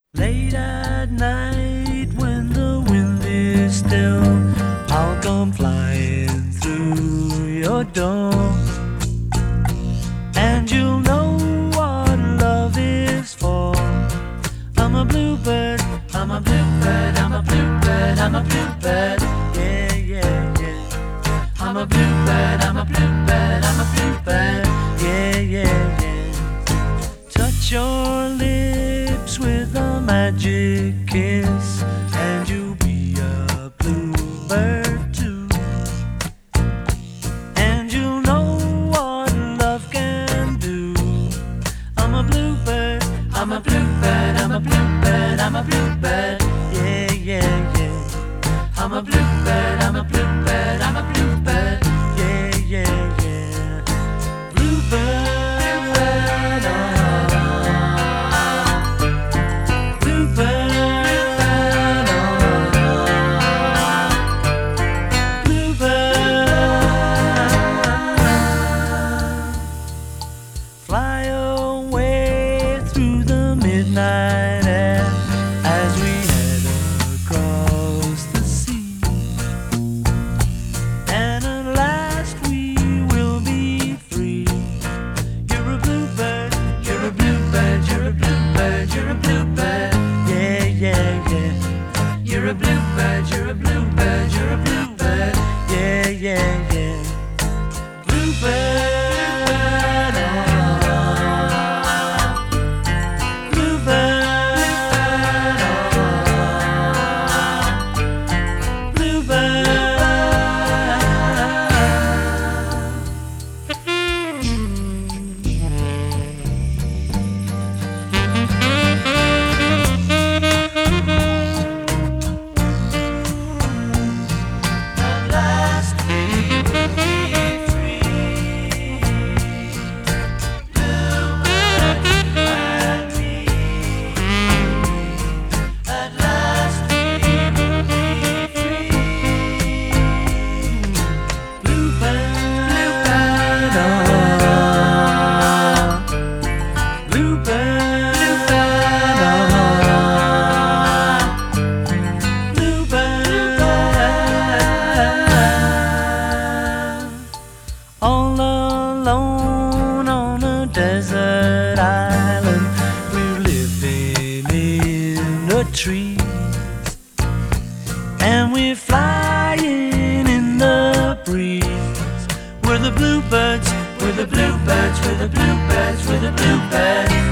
Late at night when the wind is still, I'll come flying through your door, and you'll know what love is for. I'm a bluebird, I'm a bluebird, I'm a bluebird, I'm a bluebird, yeah, yeah, yeah. I'm a bluebird, I'm a bluebird, I'm a bluebird, yeah, yeah, yeah. Touch your lips with a magic kiss, and you'll be a bluebird too. And you'll know what love can do. I'm a bluebird, I'm a bluebird, I'm a bluebird, I'm a bluebird, yeah, yeah, yeah. I'm a bluebird, I'm a bluebird, I'm a bluebird, yeah, yeah, yeah. Bluebird. Fly away through the midnight air as we head across the sea, and at last we will be free. You're a bluebird, you're a bluebird, you're a bluebird, you're a bluebird, yeah, yeah, yeah. You're a bluebird, you're a bluebird, you're a bluebird, yeah, yeah, yeah. Bluebird. All alone on a desert island, we're living in a tree, and we're flying in the breeze. We're the bluebirds, we're the bluebirds, we're the bluebirds, we're the bluebirds.